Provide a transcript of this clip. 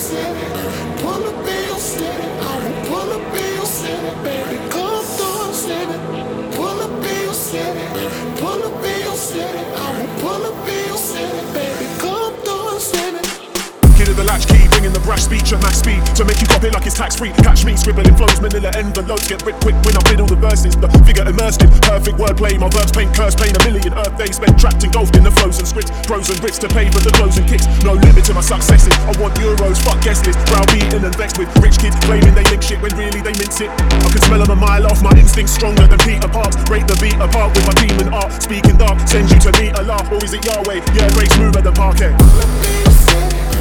city. Pull up in your city. I will pull up in your city, baby. Come through city. Pull up in your city. Pull up in your city. I will pull up in your city, baby. Come through city. Kid of the latchkey, bringing the brash speech at max speed to make you cop it like it's tax-free. Catch me scribbling flows, manila envelopes, get ripped quick when I fiddle the verses. The figure immersed in perfect wordplay, my verbs paint curse, paint a million Earth days spent trapped, engulfed in the flows and scripts. Pros and grits to pay for the closing kicks. No limit to my successes. I want euros, fuck guest list. Browbeaten and vexed with rich kids claiming they link shit when really they mince it. I can smell them a mile off, my instincts stronger than Peter Parks. Break the beat apart with my demon art. Speaking dark, send you to meet Allah. Or is it Yahweh? Yeah, break smoother than parquet. Pull up in your city.